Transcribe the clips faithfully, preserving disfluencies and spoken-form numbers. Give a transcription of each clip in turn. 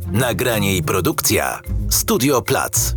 Nagranie i produkcja Studio Plac.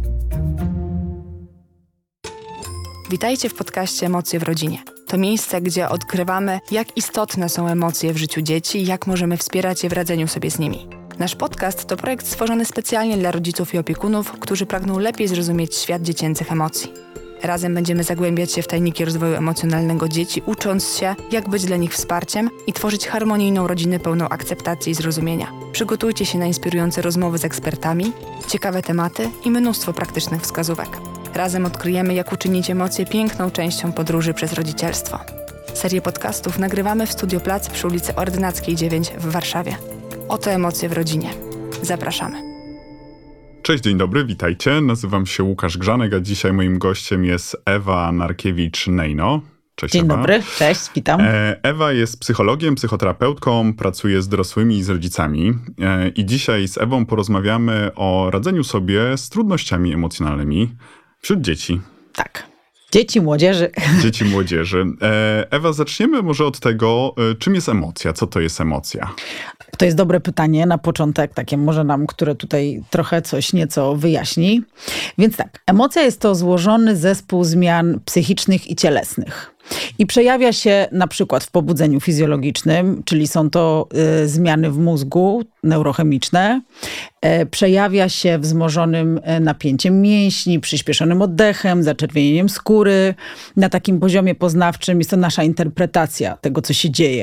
Witajcie w podcaście Emocje w rodzinie. To miejsce, gdzie odkrywamy, jak istotne są emocje w życiu dzieci i jak możemy wspierać je w radzeniu sobie z nimi. Nasz podcast to projekt stworzony specjalnie dla rodziców i opiekunów, którzy pragną lepiej zrozumieć świat dziecięcych emocji. Razem będziemy zagłębiać się w tajniki rozwoju emocjonalnego dzieci, ucząc się, jak być dla nich wsparciem i tworzyć harmonijną rodzinę pełną akceptacji i zrozumienia. Przygotujcie się na inspirujące rozmowy z ekspertami, ciekawe tematy i mnóstwo praktycznych wskazówek. Razem odkryjemy, jak uczynić emocje piękną częścią podróży przez rodzicielstwo. Serię podcastów nagrywamy w Studio Plac przy ulicy Ordynackiej dziewięć w Warszawie. Oto Emocje w rodzinie. Zapraszamy. Cześć, dzień dobry, witajcie. Nazywam się Łukasz Grzanek, a dzisiaj moim gościem jest Ewa Narkiewicz-Nejno. Cześć, Dzień Ewa. dobry, cześć, witam. Ewa jest psychologiem, psychoterapeutką, pracuje z dorosłymi i z rodzicami. I dzisiaj z Ewą porozmawiamy o radzeniu sobie z trudnościami emocjonalnymi wśród dzieci. Tak, dzieci, młodzieży. Dzieci, młodzieży. Ewa, zaczniemy może od tego, czym jest emocja, co to jest emocja? To jest dobre pytanie na początek, takie może nam, które tutaj trochę coś nieco wyjaśni. Więc tak, emocja jest to złożony zespół zmian psychicznych i cielesnych. I przejawia się na przykład w pobudzeniu fizjologicznym, czyli są to y, zmiany w mózgu neurochemiczne. E, przejawia się wzmożonym napięciem mięśni, przyspieszonym oddechem, zaczerwienieniem skóry. Na takim poziomie poznawczym jest to nasza interpretacja tego, co się dzieje.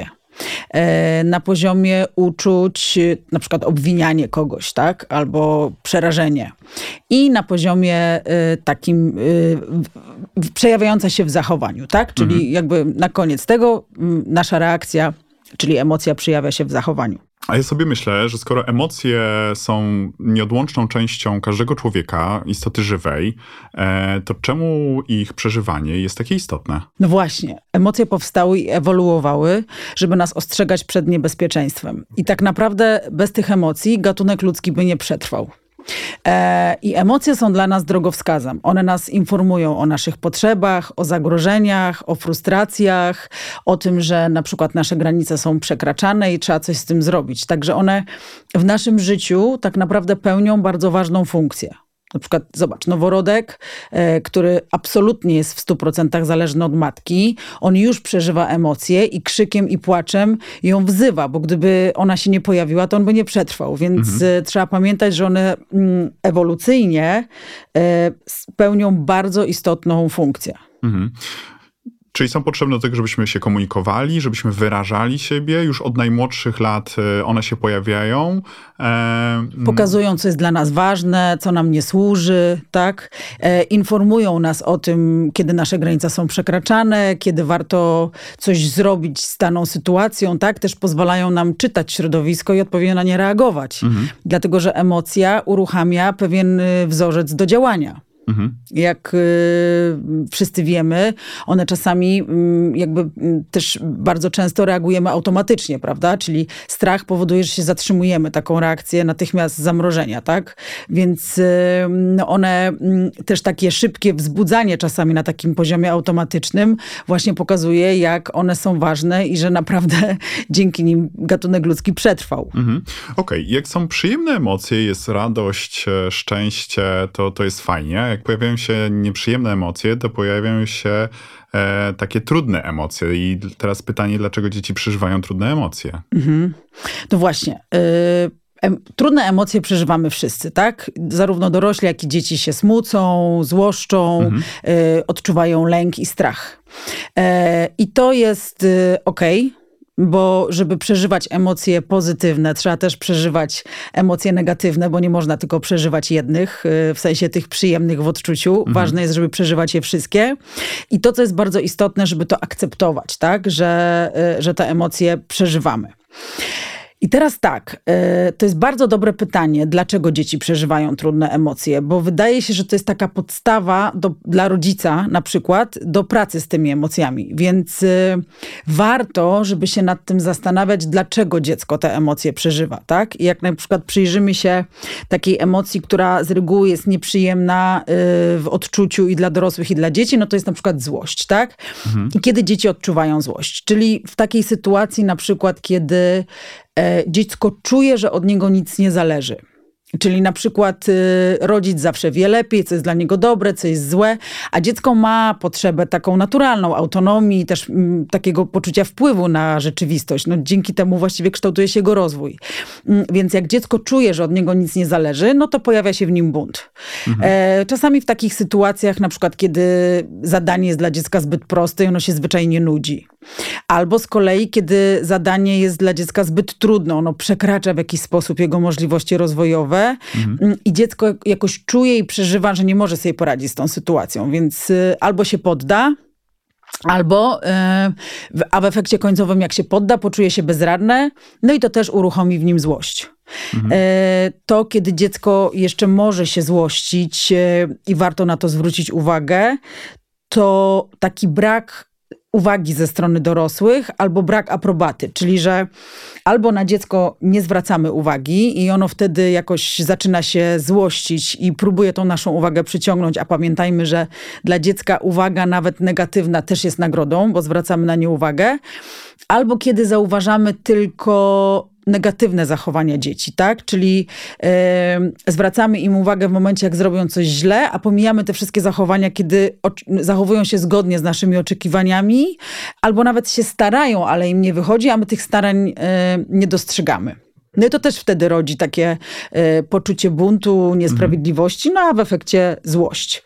Na poziomie uczuć, na przykład obwinianie kogoś, tak? Albo przerażenie. I na poziomie y, takim y, przejawiająca się w zachowaniu, tak? Czyli mhm. jakby na koniec tego y, nasza reakcja, czyli emocja przejawia się w zachowaniu. A ja sobie myślę, że skoro emocje są nieodłączną częścią każdego człowieka, istoty żywej, to czemu ich przeżywanie jest takie istotne? No właśnie. Emocje powstały i ewoluowały, żeby nas ostrzegać przed niebezpieczeństwem. I tak naprawdę bez tych emocji gatunek ludzki by nie przetrwał. I emocje są dla nas drogowskazem. One nas informują o naszych potrzebach, o zagrożeniach, o frustracjach, o tym, że na przykład nasze granice są przekraczane i trzeba coś z tym zrobić. Także one w naszym życiu tak naprawdę pełnią bardzo ważną funkcję. Na przykład, zobacz, noworodek, e, który absolutnie jest w stu procentach zależny od matki, on już przeżywa emocje i krzykiem i płaczem ją wzywa, bo gdyby ona się nie pojawiła, to on by nie przetrwał. Więc mhm. trzeba pamiętać, że one mm, ewolucyjnie e, pełnią bardzo istotną funkcję. Mhm. Czyli są potrzebne do tego, żebyśmy się komunikowali, żebyśmy wyrażali siebie. Już od najmłodszych lat one się pojawiają. E... Pokazują, co jest dla nas ważne, co nam nie służy, tak? E, informują nas o tym, kiedy nasze granice są przekraczane, kiedy warto coś zrobić z daną sytuacją, tak? Też pozwalają nam czytać środowisko i odpowiednio na nie reagować. Mhm. Dlatego, że emocja uruchamia pewien wzorzec do działania. Mhm. Jak y, wszyscy wiemy, one czasami y, jakby y, też bardzo często reagujemy automatycznie, prawda? Czyli strach powoduje, że się zatrzymujemy, taką reakcję natychmiast zamrożenia, tak? Więc y, no one y, też takie szybkie wzbudzanie czasami na takim poziomie automatycznym właśnie pokazuje, jak one są ważne i że naprawdę dzięki nim gatunek ludzki przetrwał. Mhm. Okej, okay. Jak są przyjemne emocje, jest radość, szczęście, to, to jest fajnie. Jak pojawiają się nieprzyjemne emocje, to pojawiają się e, takie trudne emocje. I teraz pytanie, dlaczego dzieci przeżywają trudne emocje? Mhm. No właśnie. Y- em, trudne emocje przeżywamy wszyscy, tak? Zarówno dorośli, jak i dzieci się smucą, złoszczą, mhm. y- odczuwają lęk i strach. Y- I to jest y- okej. Bo żeby przeżywać emocje pozytywne, trzeba też przeżywać emocje negatywne, bo nie można tylko przeżywać jednych, w sensie tych przyjemnych w odczuciu. Mhm. Ważne jest, żeby przeżywać je wszystkie. I to, co jest bardzo istotne, żeby to akceptować, tak? Że, że te emocje przeżywamy. I teraz tak, to jest bardzo dobre pytanie, dlaczego dzieci przeżywają trudne emocje, bo wydaje się, że to jest taka podstawa do, dla rodzica na przykład do pracy z tymi emocjami, więc warto, żeby się nad tym zastanawiać, dlaczego dziecko te emocje przeżywa, tak? I jak na przykład przyjrzymy się takiej emocji, która z reguły jest nieprzyjemna w odczuciu i dla dorosłych, i dla dzieci, no to jest na przykład złość, tak? Mhm. I kiedy dzieci odczuwają złość, czyli w takiej sytuacji na przykład, kiedy dziecko czuje, że od niego nic nie zależy. Czyli na przykład y, rodzic zawsze wie lepiej, co jest dla niego dobre, co jest złe, a dziecko ma potrzebę taką naturalną autonomii, też m, takiego poczucia wpływu na rzeczywistość. No, dzięki temu właściwie kształtuje się jego rozwój. Mm, więc jak dziecko czuje, że od niego nic nie zależy, no to pojawia się w nim bunt. Mhm. E, czasami w takich sytuacjach, na przykład kiedy zadanie jest dla dziecka zbyt proste i ono się zwyczajnie nudzi. Albo z kolei, kiedy zadanie jest dla dziecka zbyt trudne, ono przekracza w jakiś sposób jego możliwości rozwojowe mhm. i dziecko jakoś czuje i przeżywa, że nie może sobie poradzić z tą sytuacją, więc y, albo się podda, albo, y, a w efekcie końcowym jak się podda, poczuje się bezradne, no i to też uruchomi w nim złość. Mhm. Y, to, kiedy dziecko jeszcze może się złościć y, i warto na to zwrócić uwagę, to taki brak uwagi ze strony dorosłych albo brak aprobaty, czyli że albo na dziecko nie zwracamy uwagi i ono wtedy jakoś zaczyna się złościć i próbuje tą naszą uwagę przyciągnąć, a pamiętajmy, że dla dziecka uwaga nawet negatywna też jest nagrodą, bo zwracamy na nie uwagę, albo kiedy zauważamy tylko negatywne zachowania dzieci, tak? Czyli e, zwracamy im uwagę w momencie, jak zrobią coś źle, a pomijamy te wszystkie zachowania, kiedy o, zachowują się zgodnie z naszymi oczekiwaniami, albo nawet się starają, ale im nie wychodzi, a my tych starań e, nie dostrzegamy. No i to też wtedy rodzi takie e, poczucie buntu, niesprawiedliwości, no a w efekcie złość.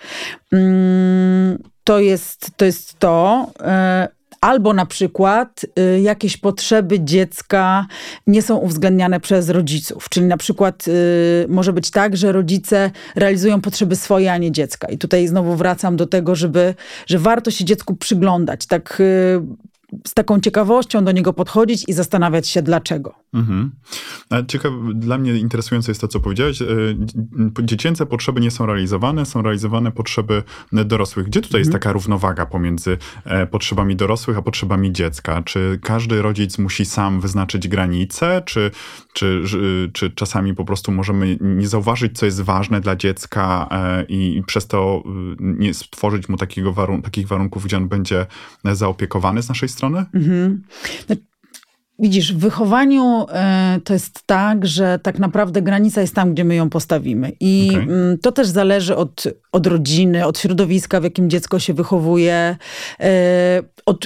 Mm, to jest to. Jest to e, Albo na przykład y, jakieś potrzeby dziecka nie są uwzględniane przez rodziców. Czyli na przykład y, może być tak, że rodzice realizują potrzeby swoje, a nie dziecka. I tutaj znowu wracam do tego, żeby, że warto się dziecku przyglądać. Tak y, z taką ciekawością do niego podchodzić i zastanawiać się dlaczego. Mhm. Ciekawe, dla mnie interesujące jest to, co powiedziałeś. Dziecięce potrzeby nie są realizowane, są realizowane potrzeby dorosłych. Gdzie tutaj mhm. jest taka równowaga pomiędzy potrzebami dorosłych, a potrzebami dziecka? Czy każdy rodzic musi sam wyznaczyć granice, czy, czy, czy czasami po prostu możemy nie zauważyć, co jest ważne dla dziecka i, i przez to nie stworzyć mu takiego warun- takich warunków, gdzie on będzie zaopiekowany z naszej strony? Mhm. No, widzisz, w wychowaniu y, to jest tak, że tak naprawdę granica jest tam, gdzie my ją postawimy. I okay. y, to też zależy od, od rodziny, od środowiska, w jakim dziecko się wychowuje, y, od y,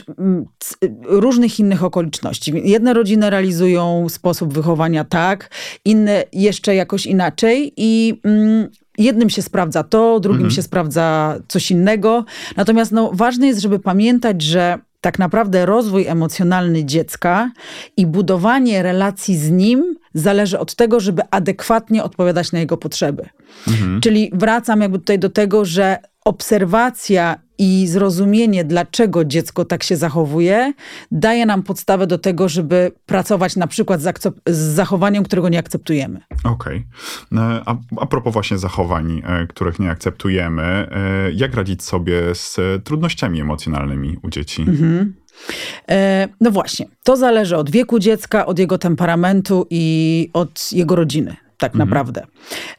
różnych innych okoliczności. Jedne rodziny realizują sposób wychowania tak, inne jeszcze jakoś inaczej i y, jednym się sprawdza to, drugim mhm. się sprawdza coś innego. Natomiast no, ważne jest, żeby pamiętać, że tak naprawdę rozwój emocjonalny dziecka i budowanie relacji z nim zależy od tego, żeby adekwatnie odpowiadać na jego potrzeby. Mhm. Czyli wracam jakby tutaj do tego, że obserwacja i zrozumienie, dlaczego dziecko tak się zachowuje, daje nam podstawę do tego, żeby pracować na przykład z, akcep- z zachowaniem, którego nie akceptujemy. Okej. Okay. A, a propos właśnie zachowań, których nie akceptujemy, jak radzić sobie z trudnościami emocjonalnymi u dzieci? Mhm. E, no właśnie, to zależy od wieku dziecka, od jego temperamentu i od jego rodziny, tak mhm. naprawdę.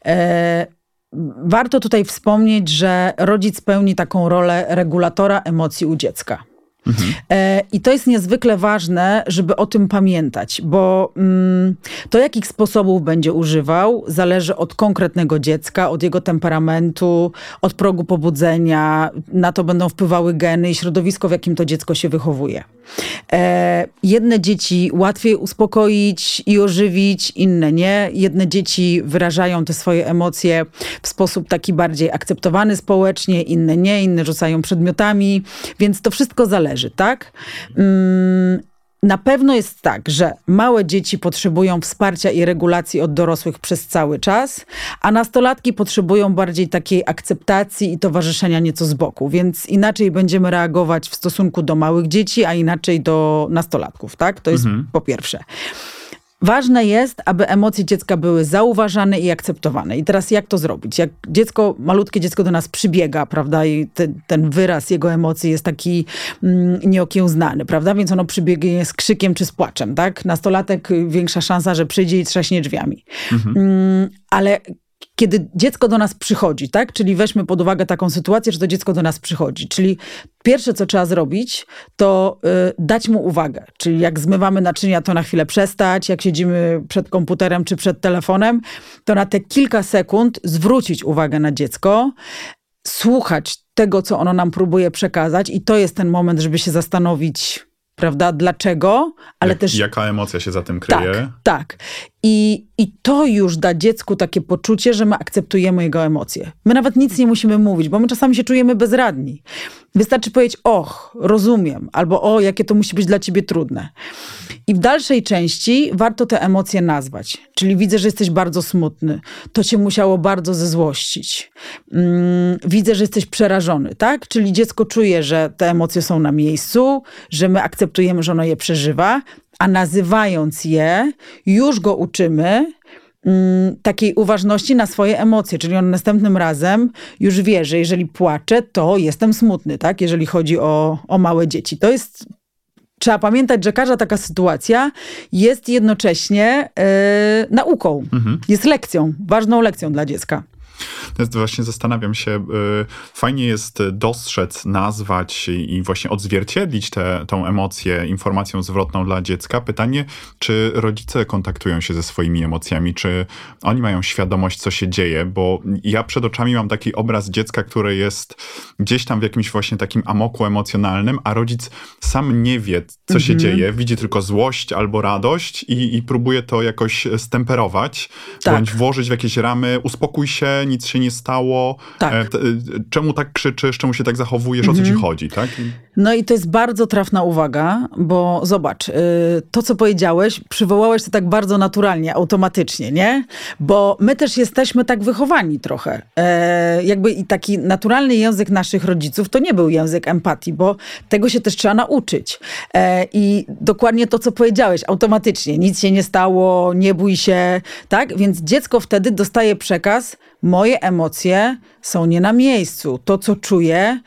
E, Warto tutaj wspomnieć, że rodzic pełni taką rolę regulatora emocji u dziecka. Mhm. E, I to jest niezwykle ważne, żeby o tym pamiętać, bo mm, to, jakich sposobów będzie używał, zależy od konkretnego dziecka, od jego temperamentu, od progu pobudzenia. Na to będą wpływały geny i środowisko, w jakim to dziecko się wychowuje. E, jedne dzieci łatwiej uspokoić i ożywić, inne nie. Jedne dzieci wyrażają te swoje emocje w sposób taki bardziej akceptowany społecznie, inne nie, inne rzucają przedmiotami, więc to wszystko zależy, tak? Mm, na pewno jest tak, że małe dzieci potrzebują wsparcia i regulacji od dorosłych przez cały czas, a nastolatki potrzebują bardziej takiej akceptacji i towarzyszenia nieco z boku, więc inaczej będziemy reagować w stosunku do małych dzieci, a inaczej do nastolatków, tak? To jest mhm. po pierwsze. Ważne jest, aby emocje dziecka były zauważane i akceptowane. I teraz jak to zrobić? Jak dziecko, malutkie dziecko do nas przybiega, prawda, i te, ten wyraz jego emocji jest taki mm, nieokiełznany, prawda, więc ono przybiegnie z krzykiem czy z płaczem, tak? Nastolatek, większa szansa, że przyjdzie i trzaśnie drzwiami. Mhm. Mm, ale kiedy dziecko do nas przychodzi, tak? Czyli weźmy pod uwagę taką sytuację, że to dziecko do nas przychodzi. Czyli pierwsze, co trzeba zrobić, to y, dać mu uwagę. Czyli jak zmywamy naczynia, to na chwilę przestać. Jak siedzimy przed komputerem czy przed telefonem, to na te kilka sekund zwrócić uwagę na dziecko, słuchać tego, co ono nam próbuje przekazać i to jest ten moment, żeby się zastanowić, prawda, dlaczego, ale Jak, też... Jaka emocja się za tym kryje? Tak, tak. I, I to już da dziecku takie poczucie, że my akceptujemy jego emocje. My nawet nic nie musimy mówić, bo my czasami się czujemy bezradni. Wystarczy powiedzieć, och, rozumiem, albo o, jakie to musi być dla ciebie trudne. I w dalszej części warto te emocje nazwać. Czyli widzę, że jesteś bardzo smutny. To cię musiało bardzo zezłościć. Mm, widzę, że jesteś przerażony, tak? Czyli dziecko czuje, że te emocje są na miejscu, że my akceptujemy, że ono je przeżywa, a nazywając je, już go uczymy mm, takiej uważności na swoje emocje. Czyli on następnym razem już wie, że jeżeli płaczę, to jestem smutny, tak? Jeżeli chodzi o, o małe dzieci. To jest... Trzeba pamiętać, że każda taka sytuacja jest jednocześnie yy, nauką, mhm. jest lekcją, ważną lekcją dla dziecka. Właśnie zastanawiam się, fajnie jest dostrzec, nazwać i właśnie odzwierciedlić tę emocję informacją zwrotną dla dziecka. Pytanie, czy rodzice kontaktują się ze swoimi emocjami, czy oni mają świadomość, co się dzieje, bo ja przed oczami mam taki obraz dziecka, które jest gdzieś tam w jakimś właśnie takim amoku emocjonalnym, a rodzic sam nie wie, co mhm. się dzieje, widzi tylko złość albo radość i, i próbuje to jakoś stemperować, tak. bądź włożyć w jakieś ramy, uspokój się, nic się nie stało, tak. e, t, czemu tak krzyczysz, czemu się tak zachowujesz, mhm. o co ci chodzi, tak? No i to jest bardzo trafna uwaga, bo zobacz, y, to co powiedziałeś, przywołałeś to tak bardzo naturalnie, automatycznie, nie? Bo my też jesteśmy tak wychowani trochę. E, jakby i taki naturalny język naszych rodziców to nie był język empatii, bo tego się też trzeba nauczyć. E, I dokładnie to, co powiedziałeś, automatycznie, nic się nie stało, nie bój się, tak? Więc dziecko wtedy dostaje przekaz, moje emocje są nie na miejscu. To, co czuję,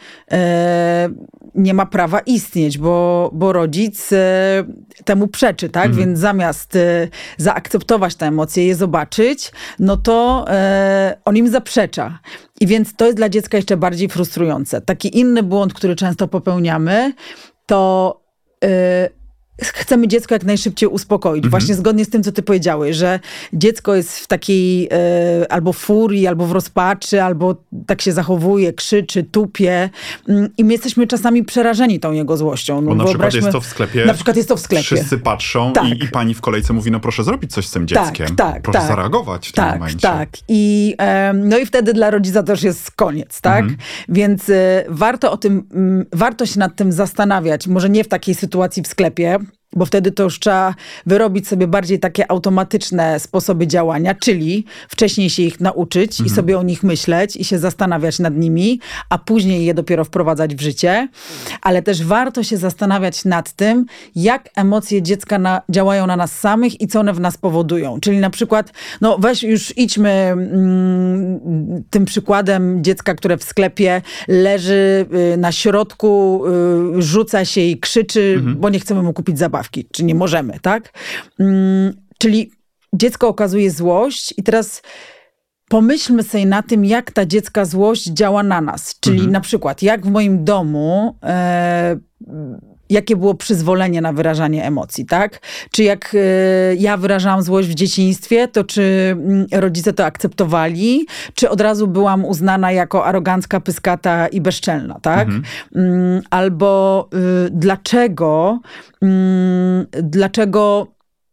e, nie ma prawa istnieć, bo, bo rodzic e, temu przeczy, tak? Mhm. Więc zamiast e, zaakceptować te emocje, je zobaczyć, no to e, on im zaprzecza. I więc to jest dla dziecka jeszcze bardziej frustrujące. Taki inny błąd, który często popełniamy, to... E, chcemy dziecko jak najszybciej uspokoić. Mhm. Właśnie zgodnie z tym, co ty powiedziałeś, że dziecko jest w takiej e, albo furii, albo w rozpaczy, albo tak się zachowuje, krzyczy, tupie. I my jesteśmy czasami przerażeni tą jego złością. No, bo na przykład jest to w sklepie. Na przykład jest to w sklepie. Wszyscy patrzą tak. i, i pani w kolejce mówi, no proszę zrobić coś z tym dzieckiem. Tak, tak, proszę tak. zareagować w tym tak, momencie. Tak, I, e, no i wtedy dla rodzica to już jest koniec, tak? Mhm. Więc e, warto o tym, m, warto się nad tym zastanawiać. Może nie w takiej sytuacji w sklepie, bo wtedy to już trzeba wyrobić sobie bardziej takie automatyczne sposoby działania, czyli wcześniej się ich nauczyć mhm. i sobie o nich myśleć i się zastanawiać nad nimi, a później je dopiero wprowadzać w życie. Ale też warto się zastanawiać nad tym, jak emocje dziecka na, działają na nas samych i co one w nas powodują. Czyli na przykład, no weź już idźmy mm, tym przykładem dziecka, które w sklepie leży y, na środku, y, rzuca się i krzyczy, mhm. bo nie chcemy mu kupić zabawki. Czy nie możemy, tak? Hmm, czyli dziecko okazuje złość i teraz pomyślmy sobie na tym, jak ta dziecka złość działa na nas. Czyli mhm. na przykład, jak w moim domu... E, jakie było przyzwolenie na wyrażanie emocji, tak? Czy jak y, ja wyrażałam złość w dzieciństwie, to czy y, rodzice to akceptowali? Czy od razu byłam uznana jako arogancka, pyskata i bezczelna, tak? Mhm. Y, albo y, dlaczego, y, dlaczego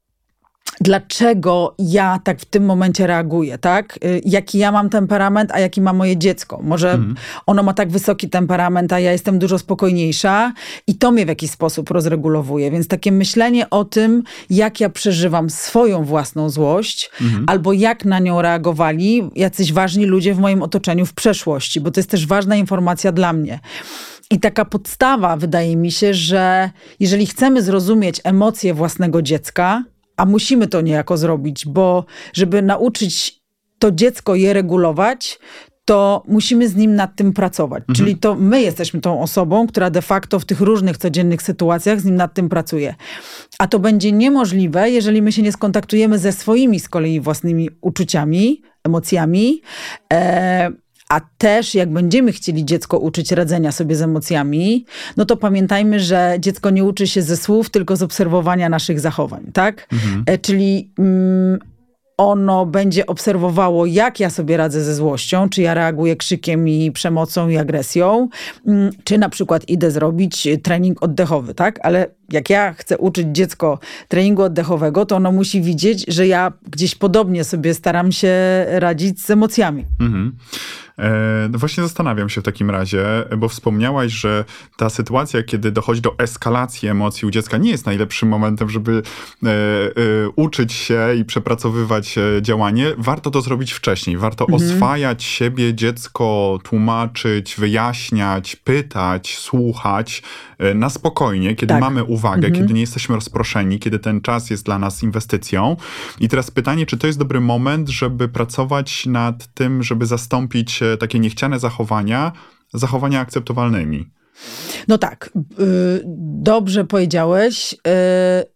Dlaczego ja tak w tym momencie reaguję, tak? Jaki ja mam temperament, a jaki ma moje dziecko. Może mm. ono ma tak wysoki temperament, a ja jestem dużo spokojniejsza i to mnie w jakiś sposób rozregulowuje. Więc takie myślenie o tym, jak ja przeżywam swoją własną złość, mm. albo jak na nią reagowali jacyś ważni ludzie w moim otoczeniu w przeszłości, bo to jest też ważna informacja dla mnie. I taka podstawa, wydaje mi się, że jeżeli chcemy zrozumieć emocje własnego dziecka, a musimy to niejako zrobić, bo żeby nauczyć to dziecko je regulować, to musimy z nim nad tym pracować. Mhm. Czyli to my jesteśmy tą osobą, która de facto w tych różnych codziennych sytuacjach z nim nad tym pracuje. A to będzie niemożliwe, jeżeli my się nie skontaktujemy ze swoimi z kolei własnymi uczuciami, emocjami, e, a też jak będziemy chcieli dziecko uczyć radzenia sobie z emocjami, no to pamiętajmy, że dziecko nie uczy się ze słów, tylko z obserwowania naszych zachowań, tak? Mhm. E, czyli mm, ono będzie obserwowało, jak ja sobie radzę ze złością, czy ja reaguję krzykiem i przemocą i agresją, mm, czy na przykład idę zrobić trening oddechowy, tak? Ale jak ja chcę uczyć dziecko treningu oddechowego, to ono musi widzieć, że ja gdzieś podobnie sobie staram się radzić z emocjami. Mhm. E, no właśnie zastanawiam się w takim razie, bo wspomniałaś, że ta sytuacja, kiedy dochodzi do eskalacji emocji u dziecka, nie jest najlepszym momentem, żeby e, e, uczyć się i przepracowywać e, działanie. Warto to zrobić wcześniej. Warto mhm. oswajać siebie, dziecko, tłumaczyć, wyjaśniać, pytać, słuchać e, na spokojnie, kiedy tak. mamy uwagę, mhm. kiedy nie jesteśmy rozproszeni, kiedy ten czas jest dla nas inwestycją. I teraz pytanie, czy to jest dobry moment, żeby pracować nad tym, żeby zastąpić takie niechciane zachowania, zachowania akceptowalnymi. No tak, yy, dobrze powiedziałeś. Yy,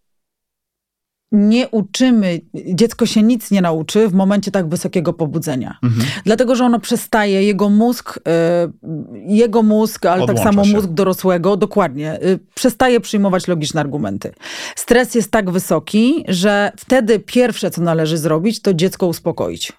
nie uczymy, dziecko się nic nie nauczy w momencie tak wysokiego pobudzenia. Mhm. Dlatego, że ono przestaje, jego mózg, yy, jego mózg, ale Odłącza tak samo się. mózg dorosłego, dokładnie, yy, przestaje przyjmować logiczne argumenty. Stres jest tak wysoki, że wtedy pierwsze, co należy zrobić, to dziecko uspokoić.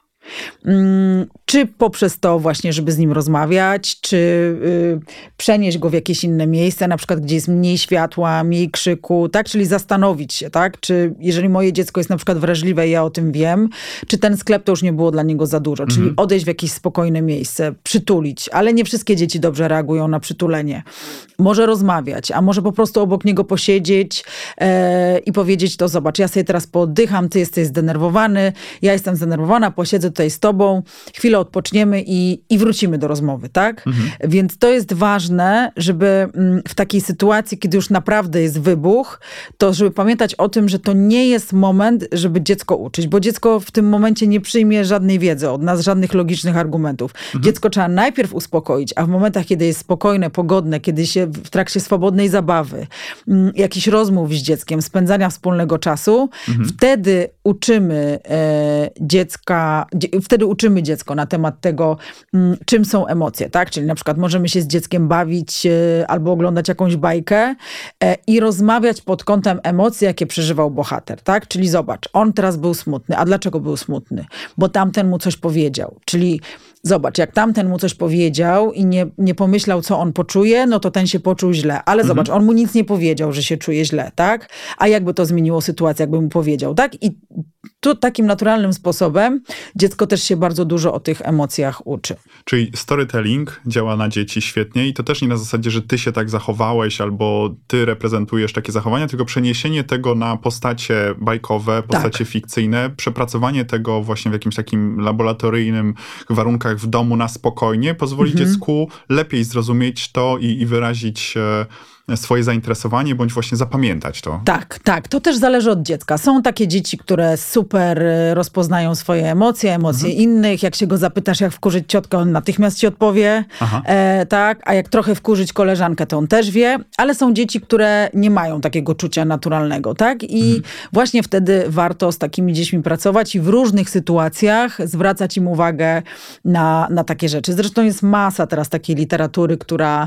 Czy poprzez to właśnie, żeby z nim rozmawiać, czy y, przenieść go w jakieś inne miejsce, na przykład gdzie jest mniej światła, mniej krzyku, tak? Czyli zastanowić się, tak? Czy jeżeli moje dziecko jest na przykład wrażliwe i ja o tym wiem, czy ten sklep to już nie było dla niego za dużo, mhm. czyli odejść w jakieś spokojne miejsce, przytulić, ale nie wszystkie dzieci dobrze reagują na przytulenie. Może rozmawiać, a może po prostu obok niego posiedzieć e, i powiedzieć to, zobacz, ja sobie teraz pooddycham, ty jesteś zdenerwowany, ja jestem zdenerwowana, posiedzę tutaj z tobą, chwilę odpoczniemy i, i wrócimy do rozmowy, tak? Mhm. Więc to jest ważne, żeby w takiej sytuacji, kiedy już naprawdę jest wybuch, to żeby pamiętać o tym, że to nie jest moment, żeby dziecko uczyć, bo dziecko w tym momencie nie przyjmie żadnej wiedzy od nas, żadnych logicznych argumentów. Mhm. Dziecko trzeba najpierw uspokoić, a w momentach, kiedy jest spokojne, pogodne, kiedy się w trakcie swobodnej zabawy, jakichś rozmów z dzieckiem, spędzania wspólnego czasu, mhm. wtedy uczymy e, dziecka, wtedy uczymy dziecko na temat tego, czym są emocje, tak? Czyli na przykład możemy się z dzieckiem bawić albo oglądać jakąś bajkę i rozmawiać pod kątem emocji, jakie przeżywał bohater, tak? Czyli zobacz, on teraz był smutny. A dlaczego był smutny? Bo tamten mu coś powiedział. Czyli zobacz, jak tamten mu coś powiedział i nie, nie pomyślał, co on poczuje, no to ten się poczuł źle. Ale mhm. zobacz, on mu nic nie powiedział, że się czuje źle, tak? A jakby to zmieniło sytuację, jakby mu powiedział, tak? I tu takim naturalnym sposobem dziecko też się bardzo dużo o tych emocjach uczy. Czyli storytelling działa na dzieci świetnie i to też nie na zasadzie, że ty się tak zachowałeś albo ty reprezentujesz takie zachowania, tylko przeniesienie tego na postacie bajkowe, postacie tak. fikcyjne, przepracowanie tego właśnie w jakimś takim laboratoryjnym warunkach w domu na spokojnie pozwoli mhm. dziecku lepiej zrozumieć to i, i wyrazić e, swoje zainteresowanie, bądź właśnie zapamiętać to. Tak, tak. To też zależy od dziecka. Są takie dzieci, które super rozpoznają swoje emocje, emocje mhm. innych. Jak się go zapytasz, jak wkurzyć ciotkę, on natychmiast ci odpowie. E, tak, a jak trochę wkurzyć koleżankę, to on też wie. Ale są dzieci, które nie mają takiego czucia naturalnego, tak? I mhm. właśnie wtedy warto z takimi dziećmi pracować i w różnych sytuacjach zwracać im uwagę na, na takie rzeczy. Zresztą jest masa teraz takiej literatury, która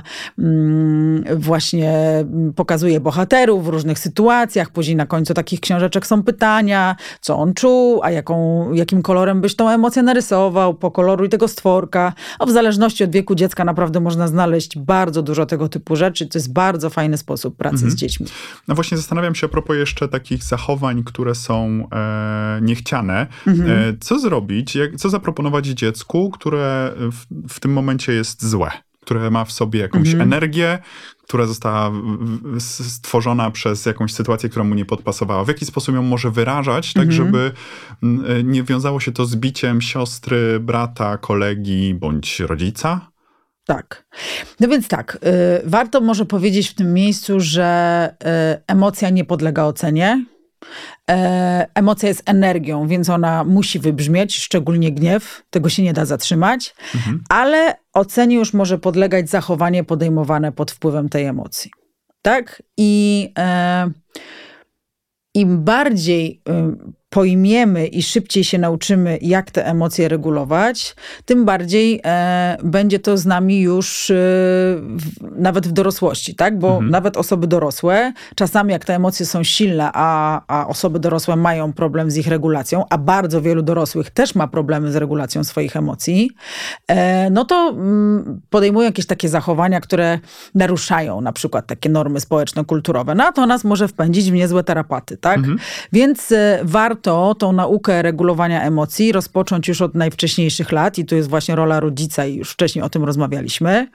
mm, właśnie pokazuje bohaterów w różnych sytuacjach. Później na końcu takich książeczek są pytania, co on czuł, a jaką, jakim kolorem byś tą emocję narysował, pokoloruj tego stworka. A w zależności od wieku dziecka naprawdę można znaleźć bardzo dużo tego typu rzeczy. To jest bardzo fajny sposób pracy mhm. z dziećmi. No właśnie zastanawiam się a propos jeszcze takich zachowań, które są e, niechciane. Mhm. E, co zrobić, jak, co zaproponować dziecku, które w, w tym momencie jest złe? Które ma w sobie jakąś mhm. energię, która została stworzona przez jakąś sytuację, która mu nie podpasowała. W jaki sposób ją może wyrażać, tak mhm. żeby nie wiązało się to z biciem siostry, brata, kolegi bądź rodzica? Tak. No więc tak, y, warto może powiedzieć w tym miejscu, że y, emocja nie podlega ocenie. E, emocja jest energią, więc ona musi wybrzmieć, szczególnie gniew. Tego się nie da zatrzymać. Mhm. Ale ocenie już może podlegać zachowanie podejmowane pod wpływem tej emocji. Tak? I e, im bardziej e, pojmiemy i szybciej się nauczymy, jak te emocje regulować, tym bardziej e, będzie to z nami już e, w, nawet w dorosłości, tak? Bo mhm. nawet osoby dorosłe, czasami jak te emocje są silne, a, a osoby dorosłe mają problem z ich regulacją, a bardzo wielu dorosłych też ma problemy z regulacją swoich emocji, e, no to mm, podejmują jakieś takie zachowania, które naruszają na przykład takie normy społeczno-kulturowe. No a to nas może wpędzić w niezłe tarapaty, tak? Mhm. Więc e, warto to tą naukę regulowania emocji rozpocząć już od najwcześniejszych lat i tu jest właśnie rola rodzica i już wcześniej o tym rozmawialiśmy.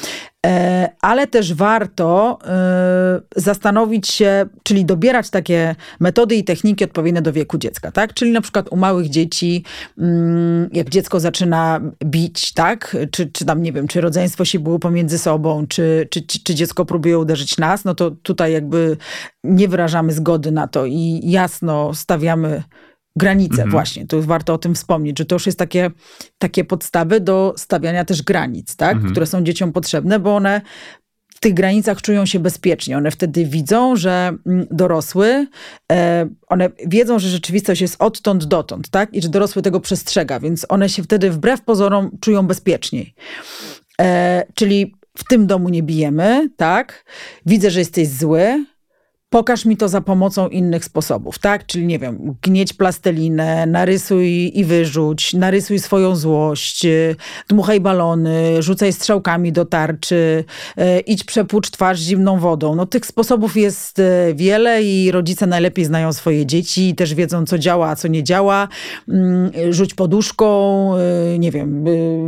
Ale też warto zastanowić się, czyli dobierać takie metody i techniki odpowiednie do wieku dziecka, tak? Czyli na przykład u małych dzieci, jak dziecko zaczyna bić, tak? Czy, czy tam, nie wiem, czy rodzeństwo się było pomiędzy sobą, czy, czy, czy dziecko próbuje uderzyć nas, no to tutaj jakby nie wyrażamy zgody na to i jasno stawiamy granice mhm. właśnie. To warto o tym wspomnieć, że to już jest takie, takie podstawy do stawiania też granic, tak? Mhm. Które są dzieciom potrzebne, bo one w tych granicach czują się bezpiecznie. One wtedy widzą, że dorosły, e, one wiedzą, że rzeczywistość jest odtąd dotąd, tak? I że dorosły tego przestrzega, więc one się wtedy wbrew pozorom czują bezpieczniej. E, czyli w tym domu nie bijemy, tak? Widzę, że jesteś zły. Pokaż mi to za pomocą innych sposobów, tak? Czyli nie wiem, gnieć plastelinę, narysuj i wyrzuć, narysuj swoją złość, dmuchaj balony, rzucaj strzałkami do tarczy, e, idź przepłucz twarz zimną wodą. No tych sposobów jest wiele i rodzice najlepiej znają swoje dzieci i też wiedzą, co działa, a co nie działa. Rzuć poduszką, e, nie wiem,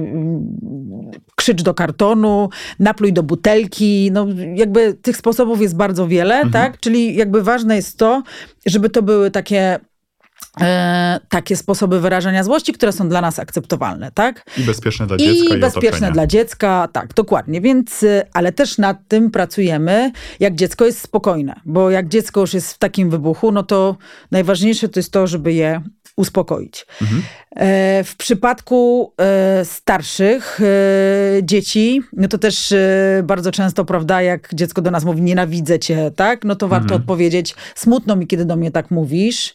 e, krzycz do kartonu, napluj do butelki. No jakby tych sposobów jest bardzo wiele, mhm. tak? Czyli jakby ważne jest to, żeby to były takie, e, takie sposoby wyrażania złości, które są dla nas akceptowalne, tak? I bezpieczne dla dziecka i, i bezpieczne otoczenia. dla dziecka, tak, dokładnie. Więc, ale też nad tym pracujemy, jak dziecko jest spokojne. Bo jak dziecko już jest w takim wybuchu, no to najważniejsze to jest to, żeby je uspokoić. Mhm. E, w przypadku e, starszych e, dzieci, no to też e, bardzo często, prawda, jak dziecko do nas mówi, nienawidzę cię, tak? No to warto mhm. odpowiedzieć, smutno mi, kiedy do mnie tak mówisz.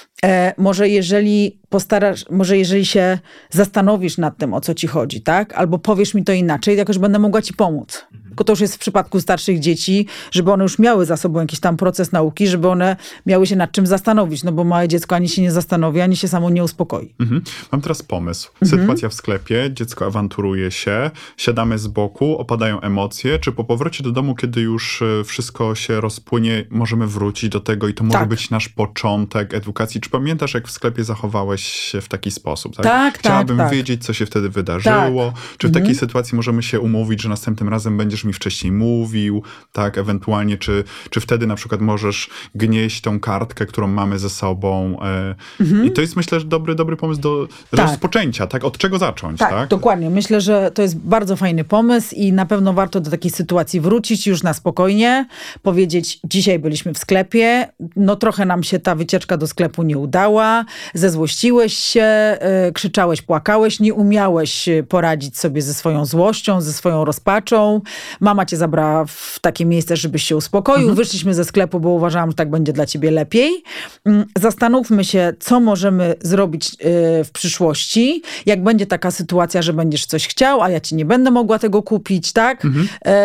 E, może jeżeli postarasz, może jeżeli się zastanowisz nad tym, o co ci chodzi, tak? Albo powiesz mi to inaczej, jakoś będę mogła ci pomóc. Mhm. Tylko to już jest w przypadku starszych dzieci, żeby one już miały za sobą jakiś tam proces nauki, żeby one miały się nad czym zastanowić, no bo małe dziecko ani się nie zastanowi, ani się samo nie uspokoi. Mhm. Mam teraz pomysł. Sytuacja mhm. w sklepie, dziecko awanturuje się, siadamy z boku, opadają emocje, czy po powrocie do domu, kiedy już wszystko się rozpłynie, możemy wrócić do tego i to może tak. być nasz początek edukacji. Czy pamiętasz, jak w sklepie zachowałeś się w taki sposób? Tak, tak. Chciałabym tak, wiedzieć, co się wtedy wydarzyło. Tak. Czy w mhm. takiej sytuacji możemy się umówić, że następnym razem będziesz mi wcześniej mówił, tak, ewentualnie, czy, czy wtedy na przykład możesz gnieść tą kartkę, którą mamy ze sobą. Mhm. I to jest, myślę, że dobry, dobry pomysł do tak. rozpoczęcia, tak? Od czego zacząć, tak, tak? Dokładnie. Myślę, że to jest bardzo fajny pomysł i na pewno warto do takiej sytuacji wrócić już na spokojnie, powiedzieć, dzisiaj byliśmy w sklepie, no trochę nam się ta wycieczka do sklepu nie udała, zezłościłeś się, yy, krzyczałeś, płakałeś, nie umiałeś poradzić sobie ze swoją złością, ze swoją rozpaczą. Mama cię zabrała w takie miejsce, żebyś się uspokoił. Mhm. Wyszliśmy ze sklepu, bo uważałam, że tak będzie dla ciebie lepiej. Yy, zastanówmy się, co możemy zrobić yy, w przyszłości, jak będzie taka sytuacja, że będziesz coś chciał, a ja ci nie będę mogła tego kupić, tak? Mhm.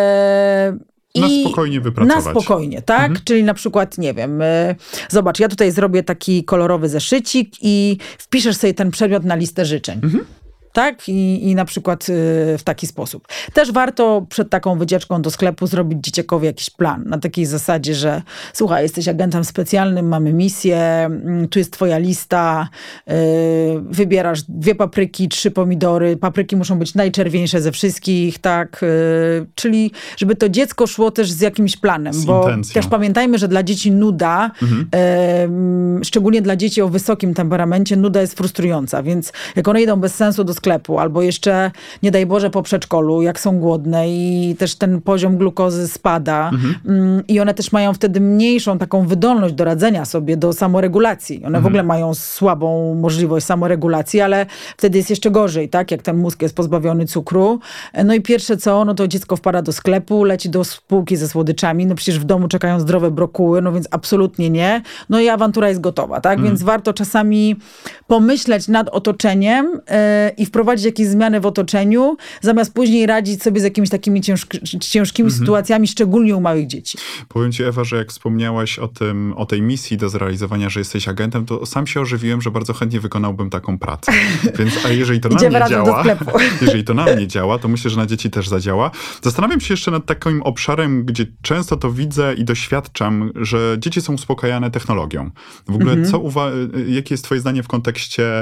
Yy, Na spokojnie wypracować. Na spokojnie, tak? Mhm. Czyli na przykład, nie wiem, y, zobacz, ja tutaj zrobię taki kolorowy zeszycik i wpiszesz sobie ten przedmiot na listę życzeń. Mhm. Tak? I, I na przykład y, w taki sposób. Też warto przed taką wycieczką do sklepu zrobić dzieciakowi jakiś plan. Na takiej zasadzie, że słuchaj, jesteś agentem specjalnym, mamy misję, y, tu jest twoja lista, y, wybierasz dwie papryki, trzy pomidory. Papryki muszą być najczerwieńsze ze wszystkich, tak? Y, czyli żeby to dziecko szło też z jakimś planem. Z bo intencją. Też pamiętajmy, że dla dzieci nuda, mhm. y, szczególnie dla dzieci o wysokim temperamencie, nuda jest frustrująca. Więc jak one idą bez sensu do sklepu, sklepu, albo jeszcze, nie daj Boże, po przedszkolu, jak są głodne i też ten poziom glukozy spada mhm. i one też mają wtedy mniejszą taką wydolność do radzenia sobie, do samoregulacji. One mhm. w ogóle mają słabą możliwość samoregulacji, ale wtedy jest jeszcze gorzej, tak? Jak ten mózg jest pozbawiony cukru. No i pierwsze co, no to dziecko wpada do sklepu, leci do spółki ze słodyczami, no przecież w domu czekają zdrowe brokuły, no więc absolutnie nie. No i awantura jest gotowa, tak? Mhm. Więc warto czasami pomyśleć nad otoczeniem yy, i wprowadzić jakieś zmiany w otoczeniu, zamiast później radzić sobie z jakimiś takimi ciężki, ciężkimi mhm. sytuacjami, szczególnie u małych dzieci. Powiem ci, Ewa, że jak wspomniałaś o tym, o tej misji do zrealizowania, że jesteś agentem, to sam się ożywiłem, że bardzo chętnie wykonałbym taką pracę. Więc a jeżeli to na mnie działa, jeżeli to na mnie działa, to myślę, że na dzieci też zadziała. Zastanawiam się jeszcze nad takim obszarem, gdzie często to widzę i doświadczam, że dzieci są uspokajane technologią. W ogóle mhm. co uwa- jakie jest twoje zdanie w kontekście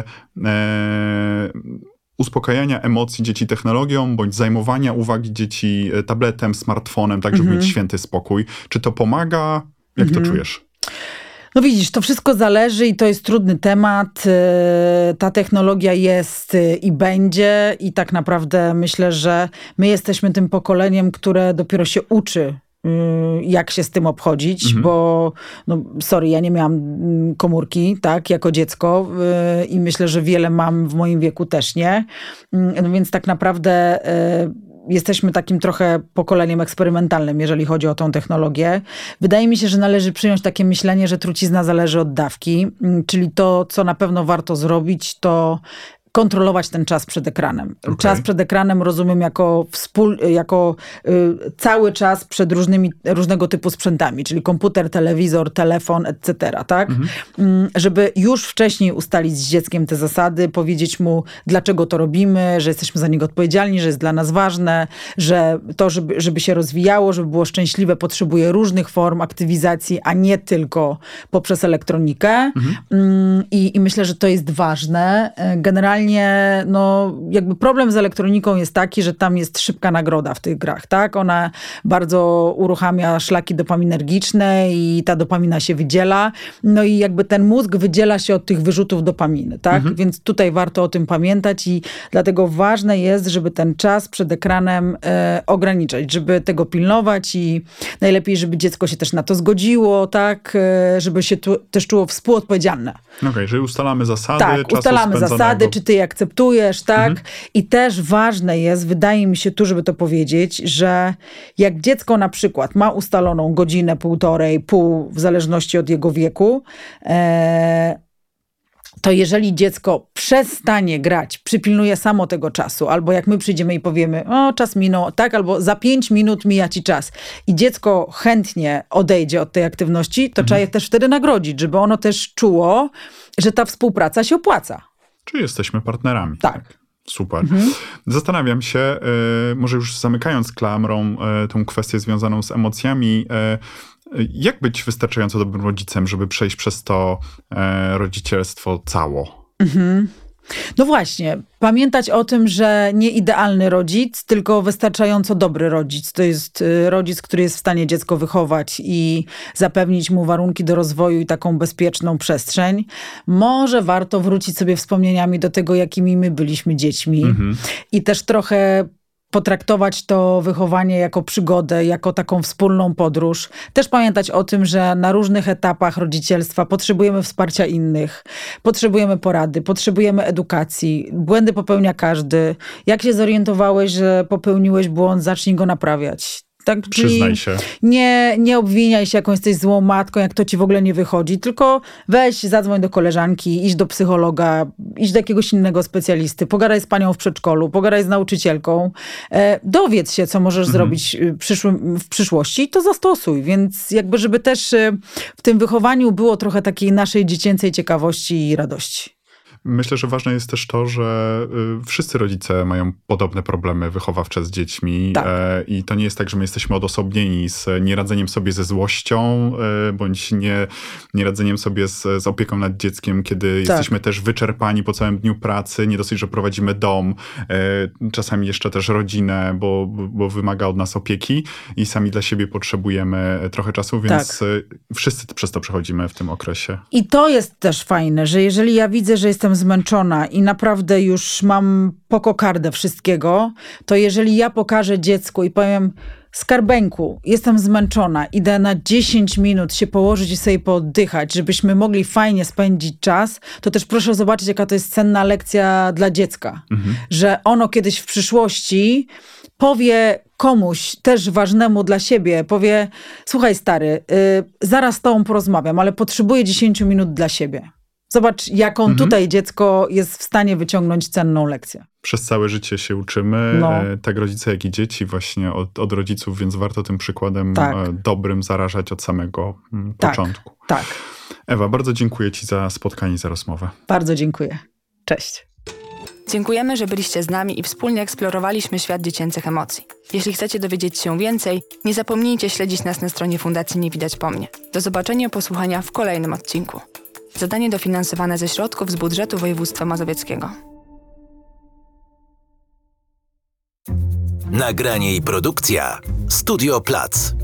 e- uspokajania emocji dzieci technologią, bądź zajmowania uwagi dzieci tabletem, smartfonem, tak żeby mhm. mieć święty spokój. Czy to pomaga? Jak mhm. to czujesz? No widzisz, to wszystko zależy i to jest trudny temat. Ta technologia jest i będzie i tak naprawdę myślę, że my jesteśmy tym pokoleniem, które dopiero się uczy, jak się z tym obchodzić, mhm. bo no sorry, ja nie miałam komórki, tak, jako dziecko yy, i myślę, że wiele mam w moim wieku też nie. Yy, no więc tak naprawdę yy, jesteśmy takim trochę pokoleniem eksperymentalnym, jeżeli chodzi o tą technologię. Wydaje mi się, że należy przyjąć takie myślenie, że trucizna zależy od dawki, yy, czyli to, co na pewno warto zrobić, to kontrolować ten czas przed ekranem. Okay. Czas przed ekranem rozumiem jako, wspól, jako y, cały czas przed różnymi, różnego typu sprzętami, czyli komputer, telewizor, telefon, et cetera. Tak? Mm-hmm. Y, żeby już wcześniej ustalić z dzieckiem te zasady, powiedzieć mu, dlaczego to robimy, że jesteśmy za niego odpowiedzialni, że jest dla nas ważne, że to, żeby, żeby się rozwijało, żeby było szczęśliwe, potrzebuje różnych form aktywizacji, a nie tylko poprzez elektronikę. Mm-hmm. Y, i, I myślę, że to jest ważne. Generalnie no, jakby problem z elektroniką jest taki, że tam jest szybka nagroda w tych grach, tak? Ona bardzo uruchamia szlaki dopaminergiczne i ta dopamina się wydziela. No i jakby ten mózg wydziela się od tych wyrzutów dopaminy, tak? Mhm. Więc tutaj warto o tym pamiętać i dlatego ważne jest, żeby ten czas przed ekranem e, ograniczać, żeby tego pilnować i najlepiej, żeby dziecko się też na to zgodziło, tak? E, żeby się tu, też czuło współodpowiedzialne. Okej, okay, czyli ustalamy zasady. Tak, ustalamy zasady, czy ty je akceptujesz, tak? Mhm. I też ważne jest, wydaje mi się tu, żeby to powiedzieć, że jak dziecko na przykład ma ustaloną godzinę, półtorej, pół, w zależności od jego wieku, e, to jeżeli dziecko przestanie grać, przypilnuje samo tego czasu, albo jak my przyjdziemy i powiemy, o, czas minął, tak, albo za pięć minut mija ci czas i dziecko chętnie odejdzie od tej aktywności, to mhm. trzeba je też wtedy nagrodzić, żeby ono też czuło, że ta współpraca się opłaca. Czy jesteśmy partnerami. Tak. tak. Super. Mhm. Zastanawiam się, y, może już zamykając klamrą y, tą kwestię związaną z emocjami, y, jak być wystarczająco dobrym rodzicem, żeby przejść przez to y, rodzicielstwo cało? Mhm. No właśnie, pamiętać o tym, że nie idealny rodzic, tylko wystarczająco dobry rodzic. To jest rodzic, który jest w stanie dziecko wychować i zapewnić mu warunki do rozwoju i taką bezpieczną przestrzeń. Może warto wrócić sobie wspomnieniami do tego, jakimi my byliśmy dziećmi mhm. i też trochę potraktować to wychowanie jako przygodę, jako taką wspólną podróż. Też pamiętać o tym, że na różnych etapach rodzicielstwa potrzebujemy wsparcia innych, potrzebujemy porady, potrzebujemy edukacji. Błędy popełnia każdy. Jak się zorientowałeś, że popełniłeś błąd, zacznij go naprawiać. Tak, przyznaj się. Nie, nie obwiniaj się, jaką jesteś złą matką, jak to ci w ogóle nie wychodzi, tylko weź, zadzwoń do koleżanki, idź do psychologa, idź do jakiegoś innego specjalisty, pogadaj z panią w przedszkolu, pogadaj z nauczycielką, e, dowiedz się, co możesz mhm. zrobić przyszłym, w przyszłości i to zastosuj. Więc jakby, żeby też w tym wychowaniu było trochę takiej naszej dziecięcej ciekawości i radości. Myślę, że ważne jest też to, że y, wszyscy rodzice mają podobne problemy wychowawcze z dziećmi tak. e, i to nie jest tak, że my jesteśmy odosobnieni z nieradzeniem sobie ze złością, e, bądź nie, nieradzeniem sobie z, z opieką nad dzieckiem, kiedy tak. jesteśmy też wyczerpani po całym dniu pracy, nie dosyć, że prowadzimy dom, e, czasami jeszcze też rodzinę, bo, bo wymaga od nas opieki i sami dla siebie potrzebujemy trochę czasu, więc tak. wszyscy przez to przechodzimy w tym okresie. I to jest też fajne, że jeżeli ja widzę, że jestem jestem zmęczona i naprawdę już mam po kokardę wszystkiego, to jeżeli ja pokażę dziecku i powiem: skarbeńku, jestem zmęczona, idę na dziesięć minut się położyć i sobie pooddychać, żebyśmy mogli fajnie spędzić czas, to też proszę zobaczyć, jaka to jest cenna lekcja dla dziecka. Mhm. Że ono kiedyś w przyszłości powie komuś też ważnemu dla siebie, powie: słuchaj stary, yy, zaraz z tobą porozmawiam, ale potrzebuję dziesięć minut dla siebie. Zobacz, jaką mhm. tutaj dziecko jest w stanie wyciągnąć cenną lekcję. Przez całe życie się uczymy, no. tak rodzice, jak i dzieci właśnie od, od rodziców, więc warto tym przykładem tak. dobrym zarażać od samego tak. początku. Tak. Ewa, bardzo dziękuję ci za spotkanie, za rozmowę. Bardzo dziękuję. Cześć. Dziękujemy, że byliście z nami i wspólnie eksplorowaliśmy świat dziecięcych emocji. Jeśli chcecie dowiedzieć się więcej, nie zapomnijcie śledzić nas na stronie Fundacji Nie Widać Po Mnie. Do zobaczenia i posłuchania w kolejnym odcinku. Zadanie dofinansowane ze środków z budżetu województwa mazowieckiego. Nagranie i produkcja Studio Plac.